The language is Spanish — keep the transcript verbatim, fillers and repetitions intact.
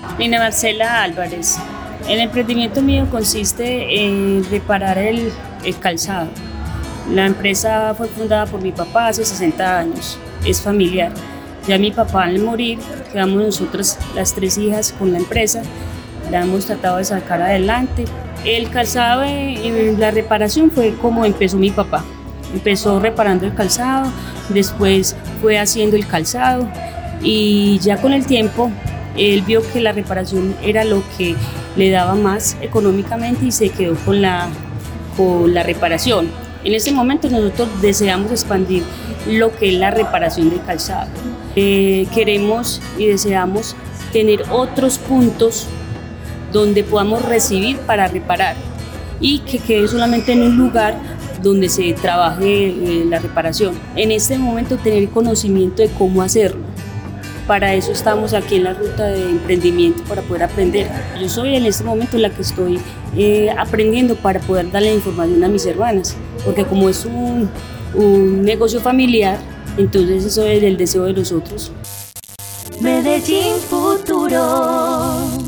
Lina Marcela Álvarez. El emprendimiento mío consiste en reparar el, el calzado. La empresa fue fundada por mi papá hace sesenta años, es familiar. Ya mi papá al morir, quedamos nosotras las tres hijas con la empresa, la hemos tratado de sacar adelante. El calzado, eh, la reparación fue como empezó mi papá. Empezó reparando el calzado, después fue haciendo el calzado y ya con el tiempo él vio que la reparación era lo que le daba más económicamente y se quedó con la, con la reparación. En este momento nosotros deseamos expandir lo que es la reparación del calzado. Eh, queremos y deseamos tener otros puntos donde podamos recibir para reparar y que quede solamente en un lugar donde se trabaje eh, la reparación. En este momento tener conocimiento de cómo hacerlo. Para eso estamos aquí en la ruta de emprendimiento, para poder aprender. Yo soy en este momento la que estoy eh, aprendiendo para poder darle información a mis hermanas, porque como es un, un negocio familiar, entonces eso es el deseo de nosotros. Medellín Futuro.